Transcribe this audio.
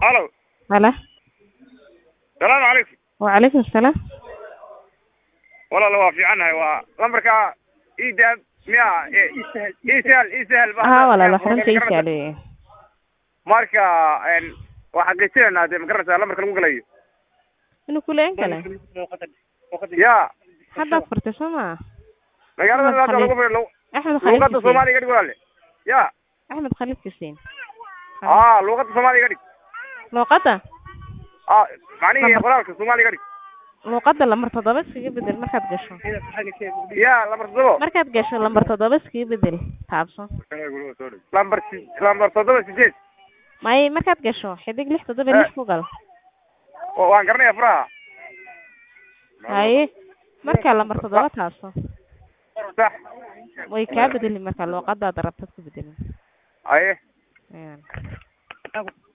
الو هلا. السلام عليكم. وعليكم السلام. والله لو في عنها ولمبرك ايداد ميا يسهل ها ولا لا حرنت يسالي marka waxa geysana de magarata lambarka lagu galayo inuu kuleen kale ya hadda fartasama magaalada la lagu furo Axmed Khaliif luqada Soomaaliga dhig walaal ya Axmed Khaliif Kiseen luqada Soomaaliga dhig luqada macnaheedu qoraalka Soomaaliga dhig luqada lambar 7 iskaga bedel markaad gasho ya lambar 7 markaad gasho lambar 7 iskaga bedel taabso lambar 7 may markaad gasho xidig 6 ku gal waan garanay afraha hay marka lambar 7 taabso صح way ka bedeli marka luqada aad rabtad ku bedel aye